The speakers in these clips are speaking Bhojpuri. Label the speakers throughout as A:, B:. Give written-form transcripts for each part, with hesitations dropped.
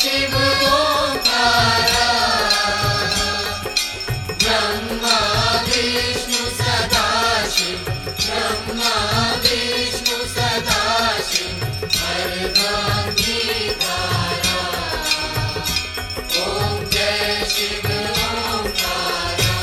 A: शिव ओंकारा ब्रह्मा विष्णु सदाशिव ब्रह्मा विष्णु सदाशिव अर्धांगीकारा ओम जय शिव ओंकारा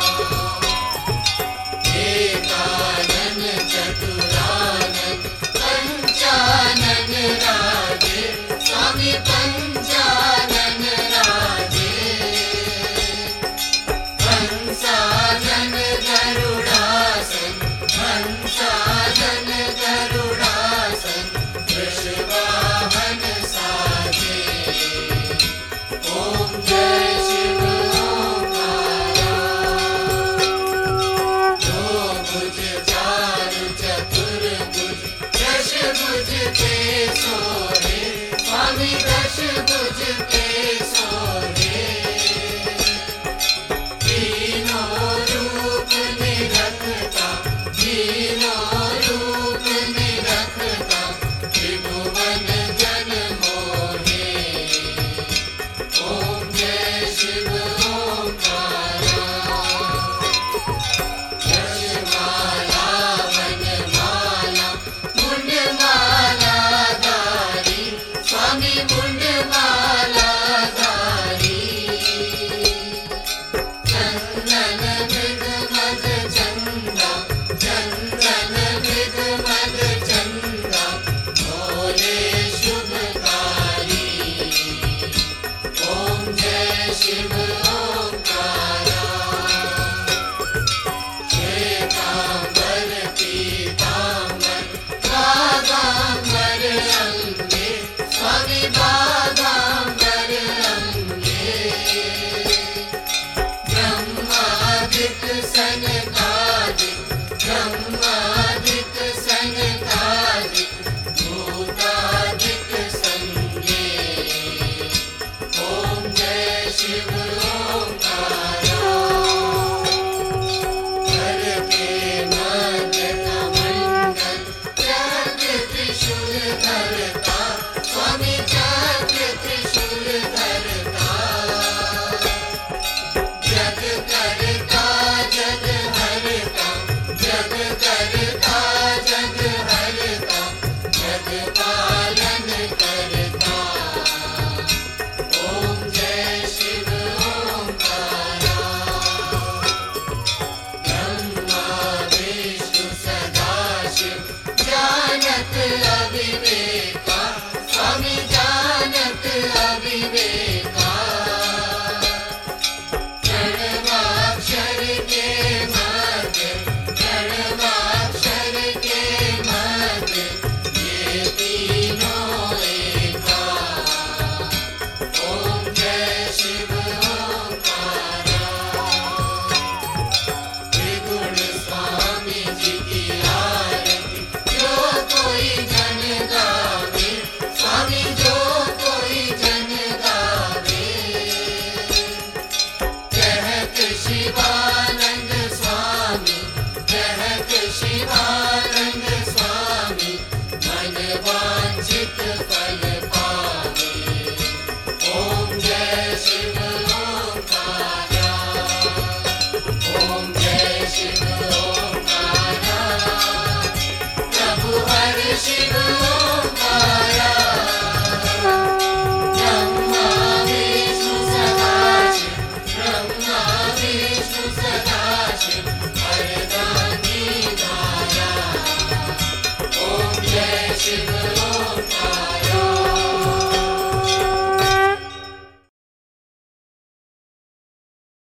A: एकानन चतुरानन पंचानन राजे स्वामी पंचानन राजे हंसानन गरुडासन हंसानन गरुडासन वृषवाहन साजे ओम जय शिव ओंकारा दो भुज चारु चतुर्भुज दशभुज के सोहे स्वामी दशभुज के सोहे तीनों रूप निरखता तीनों रूप निरखता त्रिभुवन जन मोहे ओम जय शिव ओंकारा यशमाला वनमाला मुंडमाला धारी स्वामी मुंडमाला धारी चंदन मृग मद चंदा चंदन मृग मद चंदा भोले शुभकारी ओम जय शिव ओंकारा श्वेतांबर पीतांबर बागांबर अंगे स्वामी बागांबर अंगे ब्रह्मादिक सनकादिक ब्रह्मादिक सनकादिक भूतादिक संगे ओम जय शिव ओंकारा कर के मध्य कमंडल चक्र त्रिशूल धरता स्वामी चक्र त्रिशूल धरता जग करता जग हरता जग करता जग हरता जग पालन करता ओम जय शिव ओंकारा ब्रह्मा विष्णु सदाशिव जानत अविवेका स्वामी जानत अविवेका प्रणवाक्षर के मध्य प्रणवाक्षर के मध्य ये तीनों एका ओम जय शिव ओंकारा त्रिगुण स्वामी जी की आरती जो कोई जन गावे स्वामी जो कोई जन गावे कहत शिवानंद स्वामी कहत शिवानंद स्वामी मन वांछित